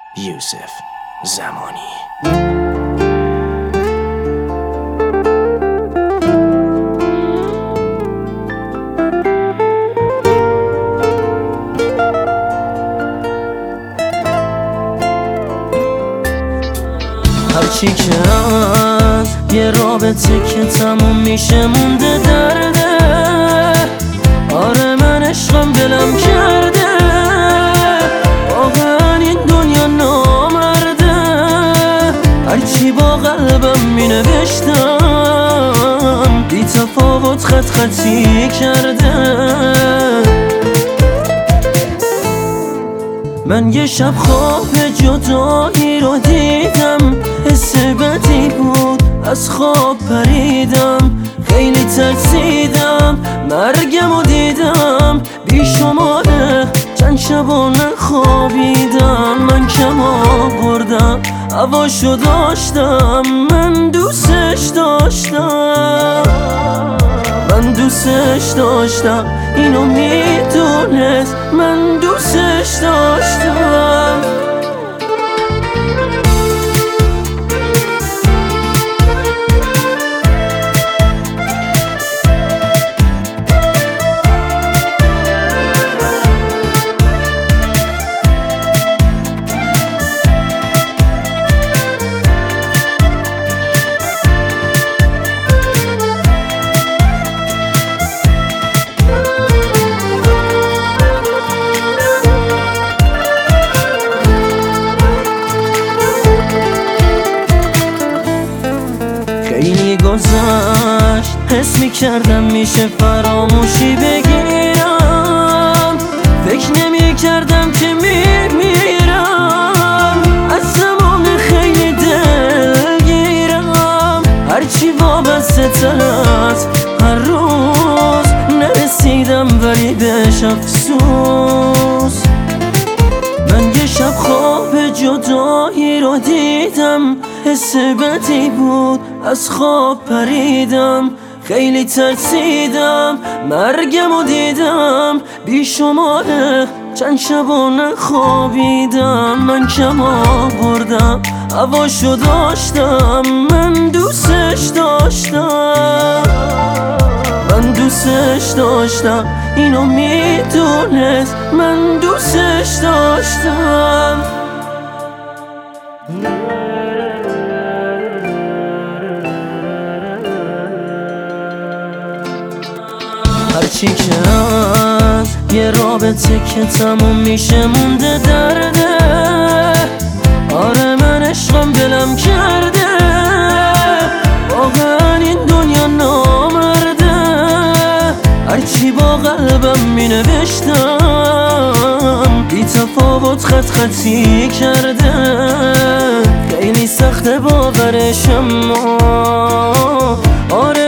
یوسف زمانی. هرچی که از یه رابطه که تموم میشه مونده درده. آره من عشقم دلم کرده، واقعا این دنیا نامرده. هرچی با قلبم مینوشتم بی تفاوت خط خطی کرده. من یه شب خواب جدایی رو دیدم، حس بدی بود از خواب پریدم. خیلی ترسیدم مرگم رو دیدم، بی شماره چند شبا نخوابیدم. من کم آوردم هواشو داشتم، من دوستش داشتم، من دوستش داشتم. اینو میدونست من دوستش داشتم. خیلی گذشت حس میکردم میشه فراموشی بگیرم، فکر نمیکردم که میمیرم. از زمان خیلی دلگیرم، هرچی وابسته تر از هر روز نرسیدم ولی بهش افسوس. من یه شب خواب جدایی رو دیدم، حس بدی بود از خواب پریدم. خیلی ترسیدم مرگم رو دیدم، بی شماره چند شبا نخوابیدم. من کم آوردم هواشو داشتم، من دوستش داشتم، من دوستش داشتم. اینو میدونست من دوستش داشتم. هرچی که از یه رابطه که تموم میشه مونده درده. آره من عشقم دلم کرده، واقعا این دنیا نامرده. هرچی با قلبم مینوشتم بی تفاوت خط خطی کرده. خیلی سخته باورش اما آره